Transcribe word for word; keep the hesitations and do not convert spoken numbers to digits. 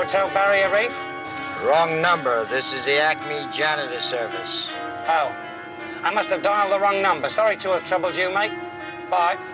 Hotel Barrier Reef? Wrong number. This is the Acme Janitor Service. Oh. I must have dialed the wrong number. Sorry to have troubled you, mate. Bye.